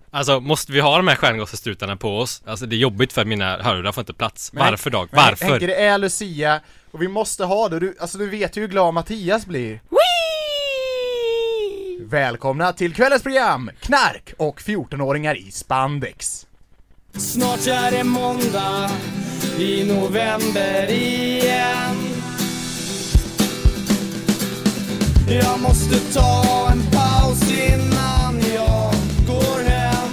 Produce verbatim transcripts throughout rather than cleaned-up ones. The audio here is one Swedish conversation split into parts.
Alltså, måste vi ha de här stjärngåsestrutarna på oss? Alltså, det är jobbigt för mina hörlurar får inte plats. Men, Varför Dag? men, Varför? Henke, det är Lucia och vi måste ha det. Du, alltså, du vet ju hur glad Mattias blir. Whee! Välkomna till kvällens program, Knark och fjortonåringar i spandex. Snart är det måndag i november igen. Jag måste ta en paus innan jag går hem.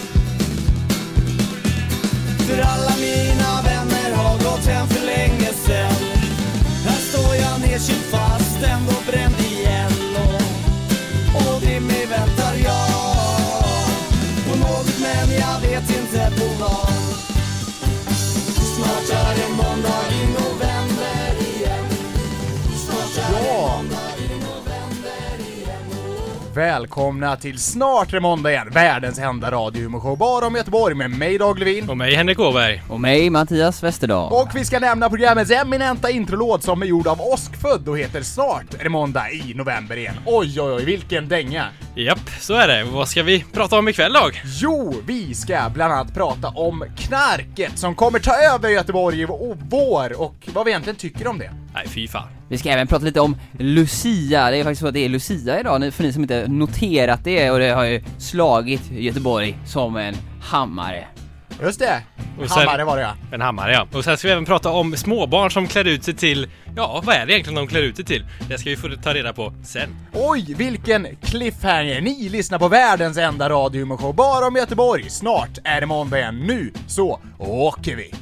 För alla mina vänner har gått hem för länge sedan. Här står jag nedkyld fast ändå bränd igen. Och, och vid mig väntar jag på något, men jag vet inte på vad. Snart är det måndag i november igen. Snart är det Ja. måndag i november igen. Välkomna till Snart är det måndag igen, världens enda radiohumorshow bara om Göteborg med mig Dag Levin. Och mig Henrik Åberg. Och mig, Mattias Westerdahl. Och vi ska nämna programmets eminenta introlåd som är gjord av Åskfödd och heter Snart är det måndag i november igen. Oj oj oj, vilken dänga! Japp, så är det. Vad ska vi prata om ikväll, Dag? Jo, vi ska bland annat prata om knarket som kommer ta över Göteborg i vår och vad vi egentligen tycker om det. Nej, fy fan. Vi ska även prata lite om Lucia. Det är faktiskt så att det är Lucia idag, för ni som inte noterat det. Och det har ju slagit Göteborg som en hammare. Just det, Och sen- hammare var det ja. En hammare, ja. Och sen ska vi även prata om småbarn som klär ut sig till... Ja, vad är det egentligen de klär ut sig till? Det ska vi få ta reda på sen. Oj, vilken cliffhanger! Ni lyssnar på världens enda radiohumorshow bara om Göteborg. Snart är det måndag igen. Nu så åker vi!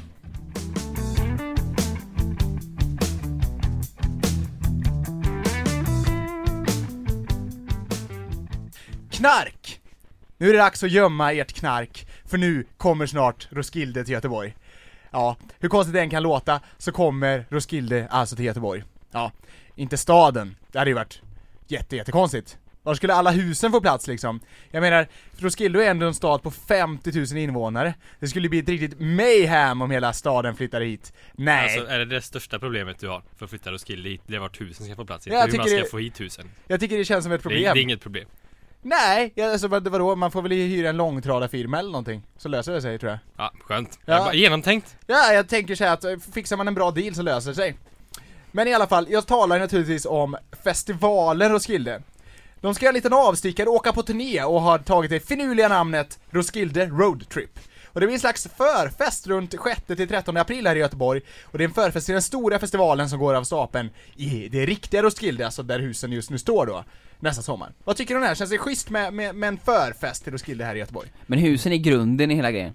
Knark! Nu är det dags att gömma ert knark, för nu kommer snart Roskilde till Göteborg. Ja, hur konstigt det än kan låta så kommer Roskilde alltså till Göteborg. Ja, inte staden. Det hade ju varit jätte, jättekonstigt. Var skulle alla husen få plats liksom? Jag menar, Roskilde är ändå en stad på femtio tusen invånare. Det skulle bli ett riktigt mayhem om hela staden flyttade hit. Nej. Alltså, är det det största problemet du har för att flytta Roskilde hit? Det är vart husen ska få plats. Ja, jag Hur man tycker ska det- få hit husen. Jag tycker det känns som ett Det problem. är, det är inget problem. Nej, ja, alltså vad- vadå? Man får väl hyra en långtradarfirma eller någonting. Så löser det sig, tror jag. Ja, skönt. Ja. Ja. Bara genomtänkt. Ja, jag tänker så här att eh, fixar man en bra deal så löser det sig. Men i alla fall, jag talar naturligtvis om festivalen Roskilde. De ska göra en liten avstickare, åka på turné och har tagit det finurliga namnet Roskilde Road Trip. Och det blir en slags förfest runt sjätte till trettonde april här i Göteborg. Och det är en förfest till den stora festivalen som går av stapeln i det riktiga Roskilde, alltså där husen just nu står då, nästa sommar. Vad tycker du om det här? Känns det schysst med, med, med en förfest till Roskilde här i Göteborg? Men husen är grunden i hela grejen.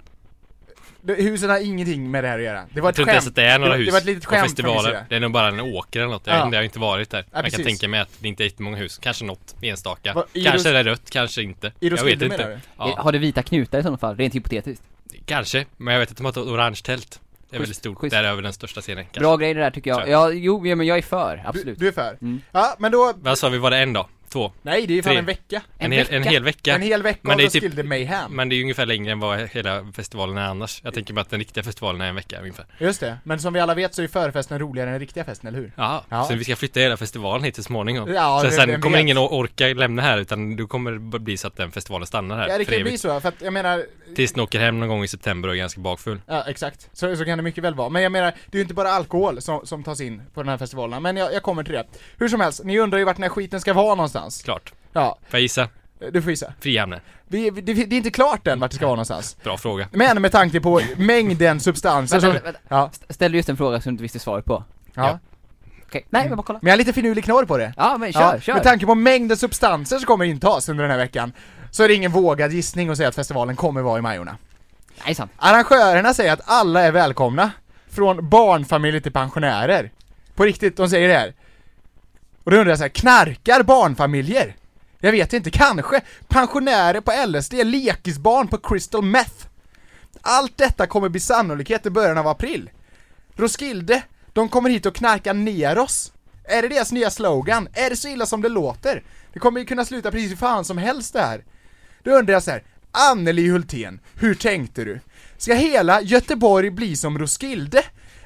Det, husen har ingenting med det här att göra. Det var Jag ett tror inte ens skämt. att det är några det, hus det var ett litet på skämt från min festivalen. sida. Det är nog bara en åker eller något. Jag, Ja. vet inte, jag har inte varit där. Ja, Man kan precis. tänka mig att det inte är jättemånga hus. Kanske något enstaka. Vad, i Kanske Ros- är det rött, kanske inte. I Jag vet Roskilde inte. menar du? Eh, Ja, Har det vita knutar i sådana fall? Rent hypotetiskt. kanske. Men jag vet att de har ett orange tält. Det är Schysst, väldigt stort. schysst. Där över den största scenen. Kanske. Bra grej det där tycker jag. Tror Ja, jo, ja, men jag är för, Du, absolut. du är för? Mm. Ja, men då... Vad sa vi, var det en dag? Två? Nej, det är ju fan Tre. en vecka. En, En hel, vecka? en hel vecka. En hel vecka Men av det är typ- Roskilde Mayhem. Men det är ju ungefär längre än vad hela festivalen är annars. Jag tänker mig att den riktiga festivalen är en vecka ungefär. Just det, men som vi alla vet så är förfesten roligare än den riktiga festen, eller hur? Ja, Ja. så vi ska flytta hela festivalen hit så småningom. Ja, så det- sen vem kommer vet? ingen att orka lämna här, utan du kommer det bli så att den festivalen stannar här Ja, det för kan ju bli evigt. så, för att jag menar... Tills den åker hem någon gång i september och är ganska bakfull. Ja, exakt. Så, så kan det mycket väl vara. Men jag menar, det är ju inte bara alkohol som, som tas in på den här festivalen. Men jag, jag kommer till det. Hur som helst, ni undrar ju vart den här skiten ska vara någonstans. Klart. Ja, Får jag gissa? du får gissa. Frihamnen. Vi, vi, det, det är inte klart än vart det ska vara någonstans. Bra fråga. Men med tanke på mängden substanser Vänta, som... vänta, vänta. Ja, St- Ställ just en fråga som du inte visste svaret på. ja. Ja. Okej, nej men bara kolla. Men jag har lite finurlig knorr på det. Ja, men kör, Ja, kör. med tanke på mängden substanser som kommer intas under den här veckan så är det ingen vågad gissning att säga att festivalen kommer vara i Majorna. Nej, sant. Arrangörerna säger att alla är välkomna, från barnfamiljer till pensionärer. På riktigt, de säger det här. Och då undrar jag så här, knarkar barnfamiljer? Jag vet inte, kanske. Pensionärer på L S D, lekisbarn på crystal meth. Allt detta kommer bli sannolikhet i början av april. Roskilde, de kommer hit och knarkar ner oss. Är det deras nya slogan? Är det så illa som det låter? Det kommer ju kunna sluta precis hur fan som helst det här. Då undrar jag så här, Anneli Hultén, hur tänkte du? Ska hela Göteborg bli som Roskilde?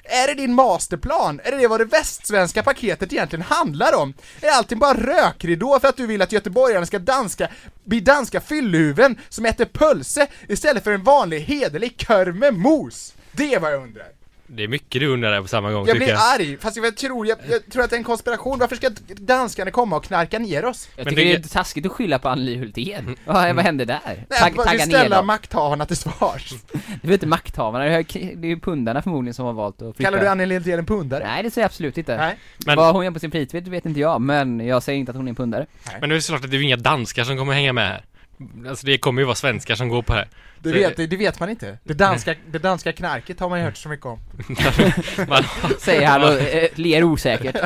Är det din masterplan? Är det vad det västsvenska paketet egentligen handlar om? Är allting bara rökridå för att du vill att göteborgarna ska danska, bli danska fyllhuven som äter pölse istället för en vanlig hederlig korv med mos? Det är vad jag undrar. Det är mycket du undrar där på samma gång, Jag tycker blir jag. arg, fast jag tror, jag, jag tror att det är en konspiration. Varför ska danskarna komma och knarka ner oss? Jag Men tycker det- det är taskigt att skylla på Anneli Hultén. Vad, vad hände där? Nej, Tag, bara tagga vi ner ställa dem. makthavarna till svars. Det är inte makthavarna, det är, det är ju pundarna förmodligen som har valt att flytta. Kallar du Anneli Hultén en pundare? Nej, det säger jag absolut inte. Nej. Men- Vad hon gör på sin fritid vet inte jag, men jag säger inte att hon är en pundare. Men det är såklart att det är ju inga danskar som kommer hänga med här. Alltså det kommer ju vara svenskar som går på det här. Det Så- vet, det vet man inte. Det danska, det danska knarket har man ju hört så mycket om. Man, Säger han och eh, ler osäkert.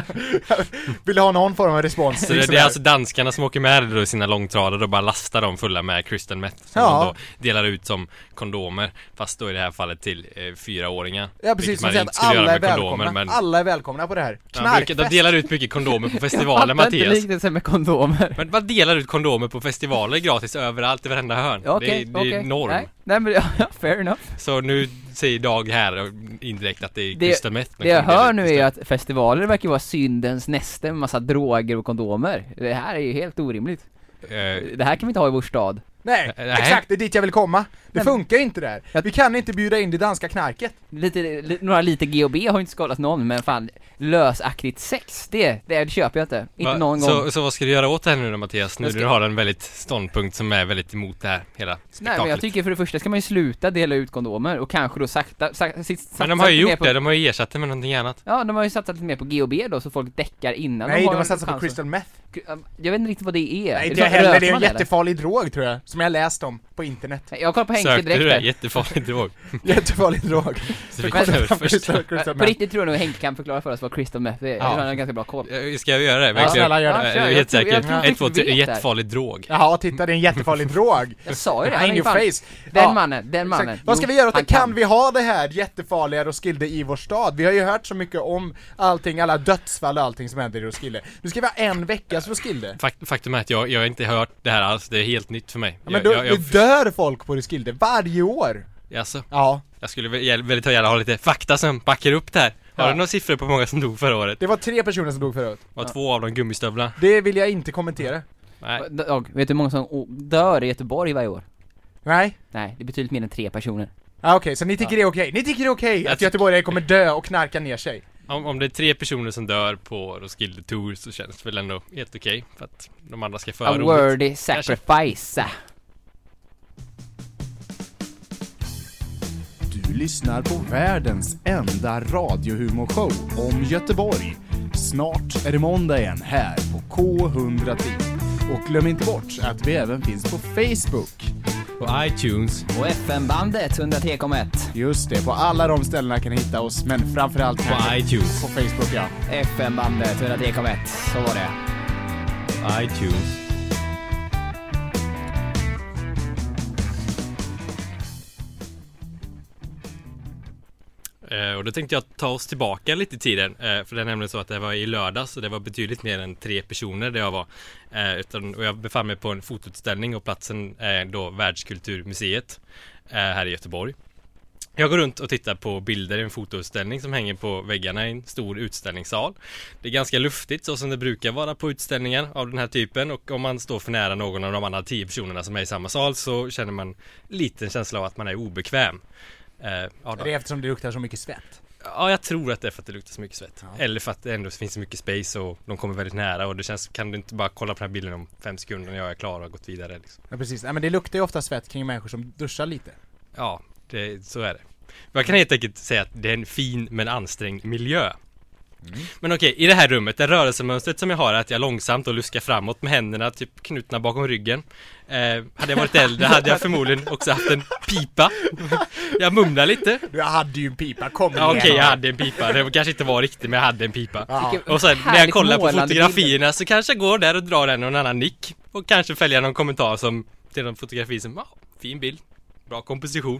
Vill du ha någon form av respons? så det, det är alltså danskarna som åker med då i sina långtradare och bara lastar dem fulla med crystal meth som Ja. de då delar ut som kondomer, fast då i det här fallet till eh, fyraåringar. Ja, precis, Vilket som man säger inte att skulle alla göra är med kondomer, välkomna. men Alla är välkomna på det här. ja, de, Knarkfest. de delar ut mycket kondomer på festivaler, Jag fattar inte Mattias. liknelsen med kondomer. Men vad delar ut kondomer på festivaler gratis överallt i varenda hörn? Ja, okej, det är, det är okej. norm. Nej, nej men ja, fair enough. Så nu säger Dag här indirekt att det är Det- crystal meth. Det jag hör nu är att festivaler verkar vara syndens näste med massa droger och kondomer. Det här är ju helt orimligt. Uh, Det här kan vi inte ha i vår stad. Nej, Nej. exakt, det är dit jag vill komma. Det Men- funkar inte där. Jag- Vi kan inte bjuda in det danska knarket. Lite, li, några lite G och B har ju inte skadat någon, men fan, lösaktigt sex, det, det köper jag inte. Inte va, någon så, gång. Så vad ska du göra åt det här nu då, Mattias? Nu Jag ska- du har en väldigt ståndpunkt som är väldigt emot det här hela Nej, spektaklet. men jag tycker för det första ska man ju sluta dela ut kondomer och kanske då sakta, sakta sit, Men de har ju lite mer gjort på, det, de har ju ersatt det med någonting annat. Ja, de har ju satsat lite mer på G och B då, så folk däckar innan Nej, de har en satsat på chans crystal meth. att- Jag vet inte riktigt vad det är. Nej, Är inte så- jag heller. röker Det är en man jättefarlig drog, tror jag. Som jag läst om på internet. Nej, jag kollar på Henke Sökte direkt du det? där. Jättefarlig drog. Jättefarlig drog. Så vi Kolla kan fram först. crystal- crystal På meth. riktigt tror jag nog Henke kan förklara för oss vad crystal meth är. Ja. Jag tror han har ganska bra koll. Eh, Ska jag göra det? Ja, Verkligen? snälla gör det. Ja, Jag kör, är jag helt tror- säker. jag tror Ett, två, du tre, vet det. jättefarlig drog. Jaha, titta, det är en jättefarlig drog. Jag sa ju det. In Han är ju your fan, face. den Ja, mannen, den mannen. exakt. Vad ska Jo, vi göra åt det? han Kan vi ha det här jättefarliga Roskilde i vår stad? Vi har ju hört så mycket om allting, alla dödsfall och allting som händer i Roskilde. Nu ska vi ha en veckas Roskilde. Fakt, faktum är att jag, jag har inte hört det här alls, det är helt nytt för mig. Ja, men jag, då, jag, jag, det dör folk på Roskilde varje år. alltså, Ja, jag skulle väl- väldigt gärna ha lite fakta som backar upp det här. Har Ja. du några siffror på hur många som dog förra året? det var tre personer som dog förut. Var två av dem gummistövlar? Det vill jag inte kommentera. Nej. Dag, vet du hur många som o- dör i Göteborg varje år? Nej? Nej, det är betydligt mer än tre personer. Ja, okej, så ni tycker det är okej? Ni tycker det är okej Jag att tycker- göteborgare kommer dö och knarka ner sig? Om, om det är tre personer som dör på Roskilde Tour så känns det väl ändå helt okej. För att de andra ska få A roligt. worthy sacrifice. Du lyssnar på världens enda radiohumorshow om Göteborg. Snart är det måndag igen här på K hundra tio. Och glöm inte bort att vi även finns på Facebook. På iTunes. Och F M-bandet hundra tre komma ett. Just det, på alla de ställena kan ni hitta oss, men framförallt På här iTunes. på Facebook, ja. F M-bandet hundra tre komma ett. Så var det. iTunes. Eh, och då tänkte jag ta oss tillbaka lite i tiden, eh, för det är nämligen så att det var i lördags och det var betydligt mer än tre personer där jag var. Eh, utan, och jag befann mig på en fotoutställning och platsen är då Världskulturmuseet eh, här i Göteborg. Jag går runt och tittar på bilder i en fotoutställning som hänger på väggarna i en stor utställningssal. Det är ganska luftigt så som det brukar vara på utställningar av den här typen, och om man står för nära någon av de andra tio personerna som är i samma sal så känner man liten känsla av att man är obekväm. Eh, ja, då. Det är eftersom det luktar så mycket svett. Ja, jag tror att det är för att det luktar så mycket svett. Ja. Eller för att det ändå finns så mycket space och de kommer väldigt nära och det känns, kan du inte bara kolla på den här bilden om fem sekunder när jag är klar och har gått vidare liksom. Ja, precis. Nej, men det luktar ju ofta svett kring människor som duschar lite. Ja, det, så är det. Jag kan helt enkelt säga att det är en fin men ansträngd miljö. Mm. Men okej, i det här rummet, det rörelsemönstret som jag har är att jag långsamt och luskar framåt med händerna typ knutna bakom ryggen. Eh, hade jag varit äldre hade jag förmodligen också haft en pipa. Jag mumlar lite. Du hade ju en pipa, kom Ja, okej, igen. jag hade en pipa. Det kanske inte var riktigt, men jag hade en pipa. Ja. Vilken Och sen när jag härligt kollar på målande fotografierna så kanske jag går där och drar en och en annan nick. Och kanske följer någon kommentar som till någon fotografi som, ja, fin bild, bra komposition,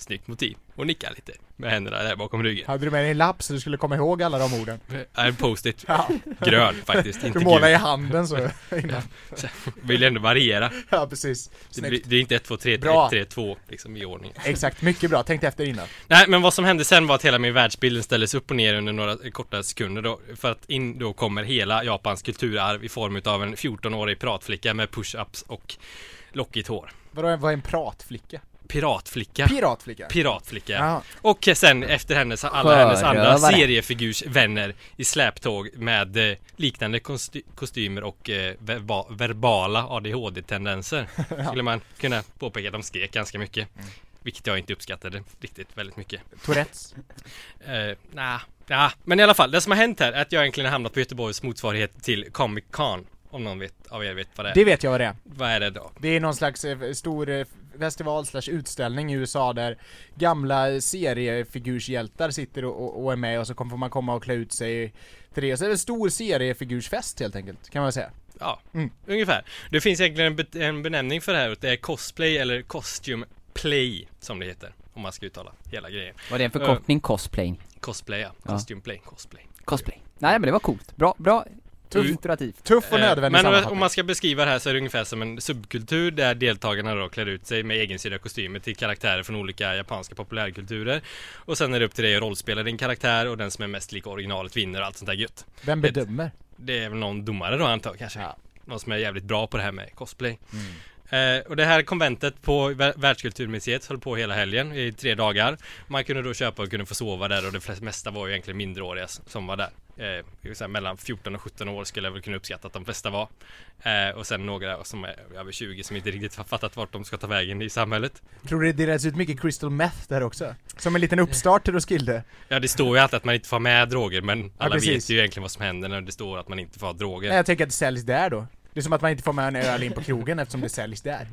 snyggt motiv. Och nickar lite med händerna där bakom ryggen. Hade du med dig en lapp så du skulle komma ihåg alla de orden? En post-it. Ja. Grön faktiskt, inte Du målar i gul. handen så innan. Så, vill ändå variera. Ja, precis. Det, blir- Snyggt. det är inte ett, två, tre, Bra. tre, tre, två liksom i ordning. Exakt, mycket bra. Tänkte efter innan. Nej, men vad som hände sen var att hela min världsbild ställdes upp och ner under några korta sekunder då. För att in då kommer hela Japans kulturarv i form av en fjorton-årig piratflicka med push-ups och lockigt hår. Vadå, vad är en pratflicka? Piratflicka. Piratflicka? Piratflicka. Jaha. Och sen efter hennes, alla hennes andra Sjörövare. seriefigursvänner i släptåg med eh, liknande kosty- kostymer och eh, verba- verbala A D H D-tendenser. Skulle man kunna påpeka. De skrek ganska mycket. Vilket jag inte uppskattade riktigt väldigt mycket. Tourettes? Uh, nah, nah. Men i alla fall, det som har hänt här är att jag egentligen har hamnat på Göteborgs motsvarighet till Comic Con. Om någon vet, av er vet vad det är. Det vet jag vad det är. Vad är det då? Det är någon slags eh, stor eh, festival slash utställning i U S A där gamla seriefigurshjältar sitter och, och, och är med och så kommer får man komma och klä ut sig till det. Så är det en stor seriefigursfest helt enkelt, kan man säga. Ja, Mm. ungefär. Det finns egentligen en, be- en benämning för det här och det är cosplay eller costume play som det heter. Om man ska uttala hela grejen. Var det en förkortning? Cosplay? Cosplay, ja. Ja. Costume play, cosplay. Cosplay. Nej, men det var coolt. Bra, bra. Tuff. Iterativt. Tuff och Eh, nödvändig Men om, sammanfattning. om man ska beskriva det här så är det ungefär som en subkultur där deltagarna då klär ut sig med egensydda kostymer till karaktärer från olika japanska populärkulturer. Och sen är det upp till dig att rollspela din karaktär och den som är mest lik originalet vinner och allt sånt där gött. Vem det- bedömer? Det är väl någon domare då antar jag kanske. Ja. Någon som är jävligt bra på det här med cosplay. Mm. Eh, och det här konventet på Vär- Världskulturmuseet höll på hela helgen i tre dagar. Man kunde då köpa och kunde få sova där och det flest, mesta var ju egentligen mindreåriga s- som var där. Eh, det vill säga mellan fjorton och sjutton år skulle jag väl kunna uppskatta att de flesta var. Eh, och sen några som är över tjugo som inte riktigt har fattat vart de ska ta vägen i samhället. Tror du det delades ut mycket crystal meth där också? Som en liten uppstart till Roskilde? Ja, det står ju alltid att man inte får ha med droger, men alla precis. vet ju egentligen vad som händer när det står att man inte får ha droger. Nej, jag tänker att det säljs där då. Det är som att man inte får med en öl in på krogen eftersom det säljs där.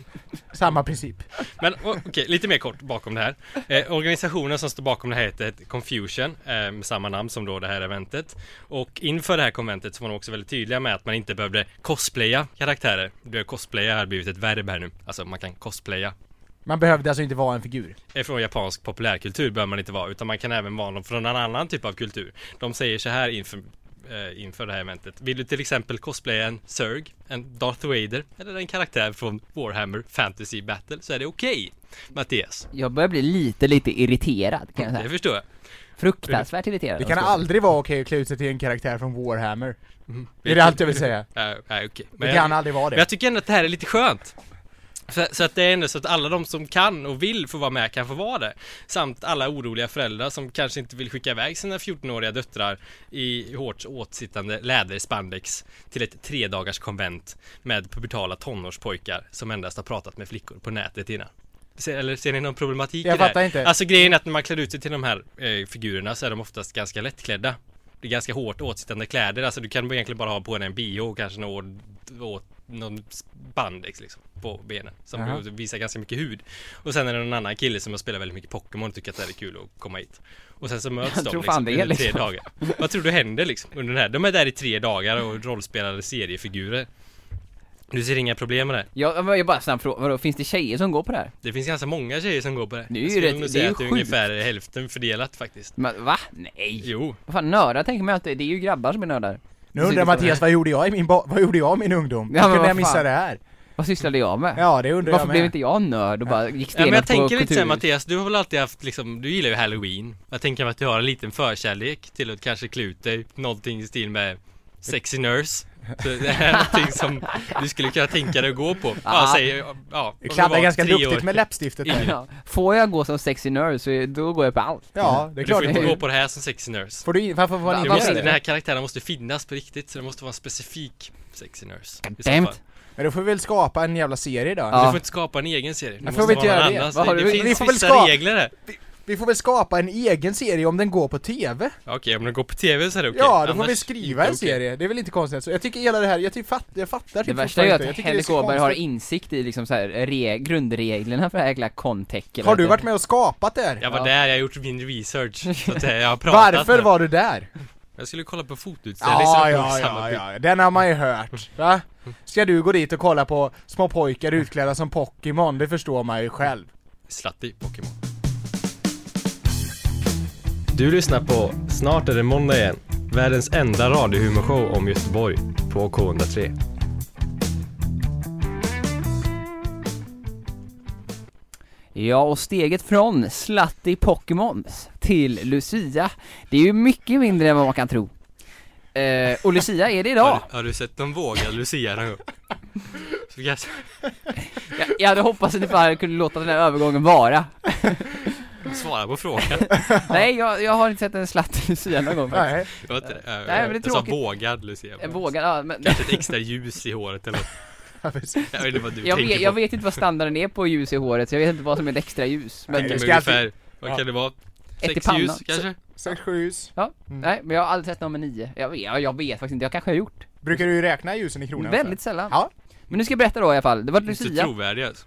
Samma princip. Men o- okej, lite mer kort bakom det här. Eh, organisationen som står bakom det här heter Confusion, eh, med samma namn som då det här eventet. Och inför det här konventet så var de också väldigt tydliga med att man inte behövde cosplaya karaktärer. Det cosplaya har blivit ett verb här nu. Alltså man kan cosplaya. Man behövde alltså inte vara en figur. Eh, Från japansk populärkultur behöver man inte vara, utan man kan även vara någon från en annan typ av kultur. De säger så här inför eh, inför det här eventet. Vill du till exempel cosplaya en Zerg, en Darth Vader eller en karaktär från Warhammer Fantasy Battle så är det okej, Mattias. Jag börjar bli lite, lite irriterad kan jag Det säga. förstår jag. Fruktansvärt irriterad. Det kan alltså. aldrig vara okej att klä ut sig till en karaktär från Warhammer. Mm. Det är det allt jag vill säga. Nej, nej, okej. Det Men, kan jag, aldrig vara men det. jag tycker ändå att det här är lite skönt. Så, så att det är ändå så att alla de som kan och vill få vara med kan få vara det. Samt alla oroliga föräldrar som kanske inte vill skicka iväg sina fjorton-åriga döttrar i hårt åtsittande läderspandex till ett tre dagars konvent med pubertala tonårspojkar som endast har pratat med flickor på nätet innan. Ser, eller ser ni någon problematik Jag i det här? fattar inte. Alltså grejen är att när man klär ut sig till de här eh, figurerna så är de oftast ganska lättklädda. Det är ganska hårt åtsittande kläder. Alltså du kan egentligen bara ha på en bio och kanske någon, åt, någon bandex liksom på benen som Jaha. visar ganska mycket hud. Och sen är det någon annan kille som har spelat väldigt mycket Pokémon och tycker att det är kul att komma hit. Och sen så möts Jag de tror liksom fan det är under liksom. tre dagar. Vad tror du händer liksom under den här? De är där i tre dagar och rollspelade seriefigurer. Du ser inga problem med det? Jag, jag bara snabb fråga, vadå, finns det tjejer som går på det här? Det finns ganska många tjejer som går på det. Det är ju Jag skulle rätt- nog det säga är ju att det är sjukt. ungefär hälften fördelat faktiskt. Men, va? Nej! Jo. Vad fan, nördar tänker man att det, det är ju grabbar som är nördar. Nu undrar Mattias, vad gjorde jag i min, ba- vad gjorde jag i min ungdom? Ja, Hur men kunde vad jag missa fan. det här? Vad sysslade jag med? Ja, det undrar Varför jag med. blev inte jag nörd och bara gick Ja, men stenhårt jag på tänker lite såhär kultur? Mattias, du har väl alltid haft liksom, du gillar ju Halloween. Jag tänker att du har en liten förkärlek till att kanske klä ut dig någonting i stil med Sexy Nurse. Så det är någonting som du skulle kunna tänka dig att gå på. Ja, Ja. säger, ja, om Det du kladdar var ganska tre duktigt år. med läppstiftet där. Ja. Får jag gå som sexy nurse så då går jag på allt. Ja, det är Du klart får inte du gå får. på det här som Sexy Nurse. Får du, varför får man Va- inte Du måste, göra den det? här karaktären måste finnas på riktigt, så det måste vara en specifik Sexy Nurse. i så Damn. fall. Men då får vi väl skapa en jävla serie då. Ja. Du får inte skapa en egen serie. Du Men måste får vi inte ha göra någon det? annans. Vad har Det du- finns vi får väl vissa ska- regler här. Vi får väl skapa en egen serie om den går på tv. Okej, om den går på tv så är det okej. Ja, då får vi Annars skriva en inte okej. serie. Det är väl inte konstigt. Så jag tycker hela det här, jag, typ fatt, jag fattar Det typ värsta är ju fortfarande att inte. Jag tycker det är Henrik så Åberg har konstigt. insikt i liksom så här re- grundreglerna för det här jäkla Contech. Har du varit med och skapat det här? Jag var Ja. där, jag har gjort min research. Så att jag har pratat Varför med. var du där? Jag skulle kolla på fotoutställning Ja, som ja, på ja, samma ja, den har man ju hört. Va? Ska du gå dit och kolla på små pojkar utklädda som Pokémon? Det förstår man ju själv. Slutty Pokémon. Du lyssnar på Snart är det måndag igen. Världens enda radiohumorshow om Göteborg på K hundra tre. Ja, och steget från Slutty Pokémons till Lucia, det är ju mycket mindre än vad man kan tro. Eh, och Lucia är det idag. Har, har du sett dem våga Lucia någon gång? Så jag... jag, jag hade hoppats att ni bara kunde låta den här övergången vara. Svara på frågan. Nej, jag, jag har inte sett en Slutty Lucia någon gång. Nej. Jag, inte, äh, Nej, men det är jag sa tråkigt. vågad Lucia. En vågad, ja, men... Kanske ett extra ljus i håret eller... Jag vet inte vad du jag, tänker vet, jag på. vet inte vad standarden är på ljus i håret, så jag vet inte vad som är ett extra ljus. Men Nej, Men ska ungefär, alltid- vad Ja. kan det vara? Ett i Sex pannan. ljus kanske? Sex, sju ljus. Ja, Mm. nej, men jag har aldrig sett nummer nio. Jag vet, jag, jag vet faktiskt inte, jag kanske har gjort. Brukar du räkna ljusen i kronor? Väldigt sällan. Ja. Men nu ska jag berätta då i alla fall. Det var Inte så Lucia. trovärdig alltså.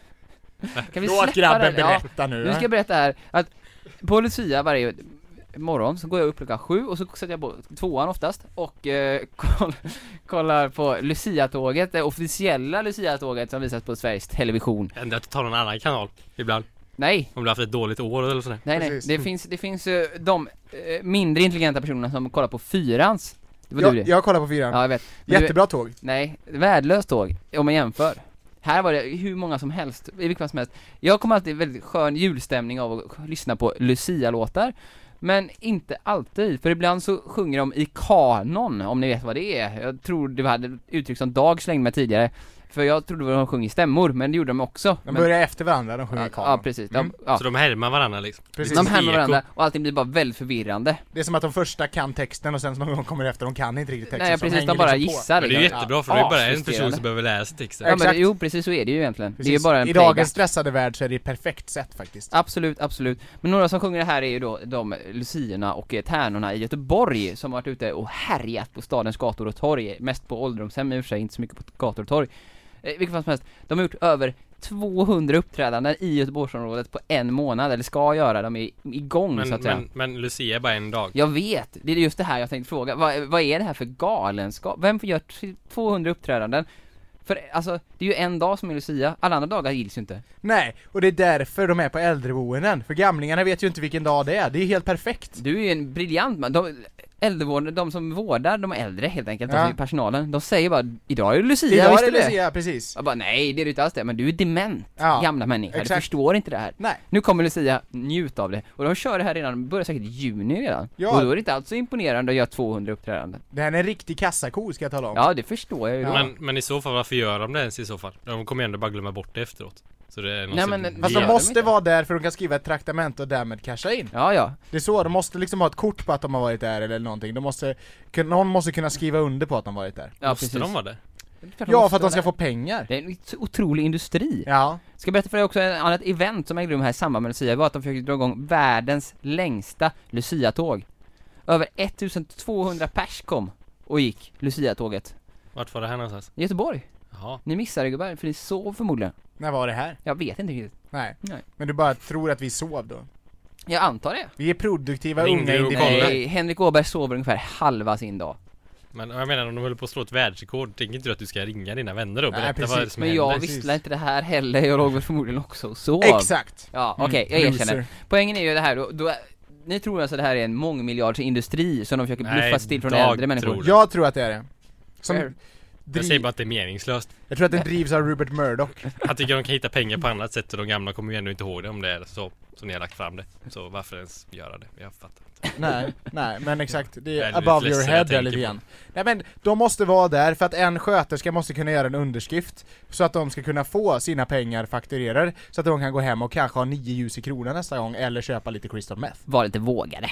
Kan vi Låt släppa grabben den? Ja, berätta nu. nu ska jag berätta här att på Lucia varje morgon så går jag upp klockan sju och så sätter jag på tvåan oftast och eh, koll, kollar på Lucia-tåget, det officiella Lucia-tåget som visas på Sveriges Television. Ändå att du tar någon annan kanal ibland. Nej, Om du har haft ett dåligt år eller sådär. nej, nej. Precis. Det finns, det finns eh, de eh, mindre intelligenta personerna som kollar på fyrans. Det var Jag, du det. jag kollar på fyran. Ja, jag vet. Men du- Jättebra tåg. Nej, värdelöst tåg, om man jämför. Här var det hur många som helst, i vilket fall som helst. Jag kommer alltid väldigt skön julstämning av att lyssna på Lucia-låtar. Men inte alltid, för ibland så sjunger de i kanon, om ni vet vad det är. Jag tror det hade uttryck som Dag slängde med tidigare. För jag trodde att de sjöng i stämmor, men det gjorde de också. De men, börjar efter varandra, de sjunger ja, kanon. ja, precis. De, Mm. ja. Så de härmar varandra liksom. Precis. De Lite härmar eko. varandra och allting blir bara väldigt förvirrande. Det är som att de första kan texten och sen någon gång kommer efter, de kan inte riktigt texten. Nej, så precis, hänger de bara liksom på. gissar. Men det är ju liksom. jättebra för det är Ja, bara en frustrerande. person som behöver läsa texten. Ja, Exakt. men jo, precis så är det ju egentligen. Det är ju Precis. bara en I playback. dagens stressade värld så är det ett perfekt sätt faktiskt. Absolut, absolut. Men några som sjunger det här är ju då de Lucierna och eh, tärnorna i Göteborg som har varit ute och härjat på stadens gator och torg. Mest på ålderdomshem, i och för sig inte så mycket på gator och torg. Eh, vilket fall som helst, de har gjort över tvåhundra uppträdanden i Göteborgsområdet på en månad, eller ska göra, de är igång Men, så att säga. men, men Lucia är bara en dag. Jag vet, det är just det här jag tänkte fråga. Vad, vad är det här för galenskap? Vem får göra t- tvåhundra uppträdanden? För alltså, det är ju en dag som är Lucia, alla andra dagar gills ju inte. Nej, och det är därför de är på äldreboenden. För gamlingarna vet ju inte vilken dag det är. Det är helt perfekt. Du är ju en briljant man. De, äldrevården, de som vårdar de äldre helt enkelt, Ja. de som är personalen, de säger bara, idag är det Lucia, Idag visste är du det det? Lucia, precis. Jag bara, nej det är det inte alls det, men du är dement, Ja, gamla människa, du exakt. förstår inte det här. Nej. Nu kommer Lucia, njut av det. Och de kör det här redan, börjar säkert i juni redan. Ja. Och då är det inte alls så imponerande att göra tvåhundra uppträdanden. Det här är en riktig kassako, ska jag tala om. Ja, det förstår jag ju då. Men, men i så fall, varför gör de det ens i så fall? De kommer ju ändå bara glömma bort det efteråt. Så det är något Nej, som- men- Fast gör de de måste inte. vara där för de kan skriva ett traktament och därmed casha in. Ja, ja. Det är så, de måste liksom ha ett kort på att de har varit där eller någonting. De måste, kun- någon måste kunna skriva under på att de varit där. Ja, Måste precis. de vara det? Ja, för att de ska få pengar. Det är en otrolig industri. Ja. Ska jag berätta för dig också en annat event som ägde rum här i samband med Lucia, var att de försökte dra igång världens längsta Lucia-tåg. Över ettusentvåhundra pers kom och gick Lucia-tåget. Vart var det här någonstans? I Göteborg. Jaha. Ni missade gubbar, för ni sov förmodligen. När var det här? Jag vet inte riktigt. Nej. Nej. Men du bara tror att vi sov då? Jag antar det. Vi är produktiva Ringde unga du och individer. kollade? Nej, Henrik Åberg sover ungefär halva sin dag. Men jag menar, om de håller på att slå ett världsrekord, tänker inte du att du ska ringa dina vänner och Nej, berätta precis. vad det är som Men händer? jag precis. visste inte det här heller, jag låg väl förmodligen också och sov. Exakt. Ja, Mm, okej, jag erkänner. loser. Poängen är ju det här då, då ni tror alltså det här är en mångmiljardsindustri som de försöker Nej, bluffa sig till från Dag äldre människor? tror det. Jag tror att det är det. Som Fair. Jag säger bara att det är meningslöst. Jag tror att den drivs av Rupert Murdoch. Jag tycker de kan hitta pengar på annat sätt och de gamla kommer ju ändå inte ihåg det om det är så som ni har lagt fram det. Så varför ens göra det? Jag fattar inte. Nej, nej, men exakt. Det Jag är är lite above your ledsen head jag tänker eller på. igen. Nej men, de måste vara där för att en sköterska måste kunna göra en underskrift så att de ska kunna få sina pengar fakturerade så att de kan gå hem och kanske ha nio ljus i kronan nästa gång eller köpa lite crystal meth. Var lite vågade.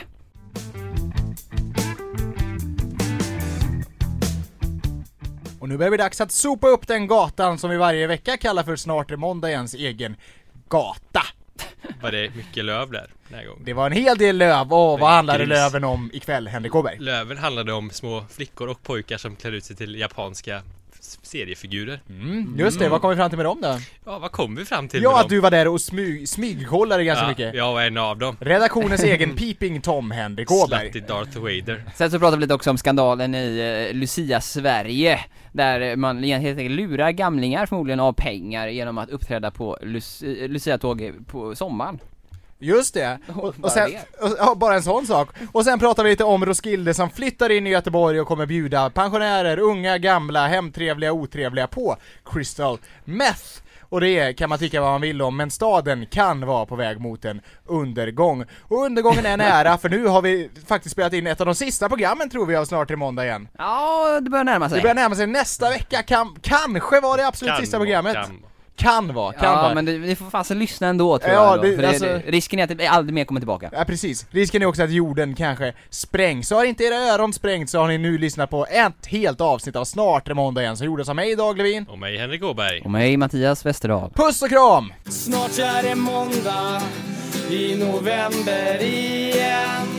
Och nu börjar det dags att sopa upp den gatan som vi varje vecka kallar för Snart är måndagens egen gata. Var det mycket löv där den här gången? Det var en hel del löv, och Det vad är handlade gris. löven om ikväll, Henrik Åberg? Löven handlade om små flickor och pojkar som klär ut sig till japanska s- seriefigurer. Mm, just det, vad kom vi fram till med dem då? Ja, vad kom vi fram till Ja, med att dem? du var där och smyg, smygkollade ganska ja, mycket. Jag var en av dem. Redaktionens egen Peeping Tom, Henrik Åberg. Slutty Darth Vader. Sen så pratar vi lite också om skandalen i eh, Lucia Sverige, där man helt enkelt lurar gamlingar förmodligen av pengar genom att uppträda på Lucia, Lucia-tåg på sommaren. Just det. Och, och Bara sen, det. och, ja, bara en sån sak. Och sen pratar vi lite om Roskilde som flyttar in i Göteborg och kommer bjuda pensionärer, unga, gamla, hemtrevliga, otrevliga på Crystal Meth. Och det kan man tycka vad man vill om, men staden kan vara på väg mot en undergång. Och undergången är nära, för nu har vi faktiskt spelat in ett av de sista programmen, tror vi, av Snart till måndag igen. Ja, det börjar närma sig. Det börjar närma sig nästa vecka, kan, kanske var det absolut Kan sista vara, programmet. kan. Kan vara, kan Ja, vara. men det, vi får fasen lyssna ändå, tror Ja, jag. Då, det- för det, alltså- det, risken är att det aldrig mer kommer tillbaka. Ja, precis. Risken är också att jorden kanske sprängs. Så har inte era öron sprängt, så har ni nu lyssnat på ett helt avsnitt av Snart till måndag igen, som gjordes av mig, Dag Levin. Och mig, Henrik Åberg. Och mig, Mattias Westerdahl. Puss och kram! Snart är det måndag i november igen.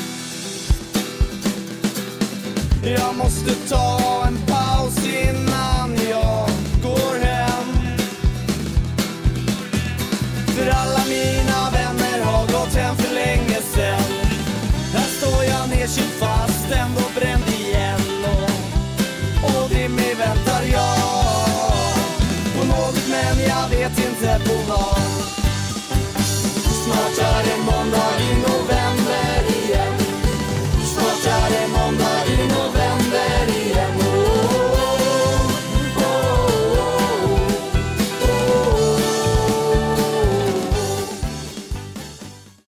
Jag måste ta en paus innan jag går hem. För alla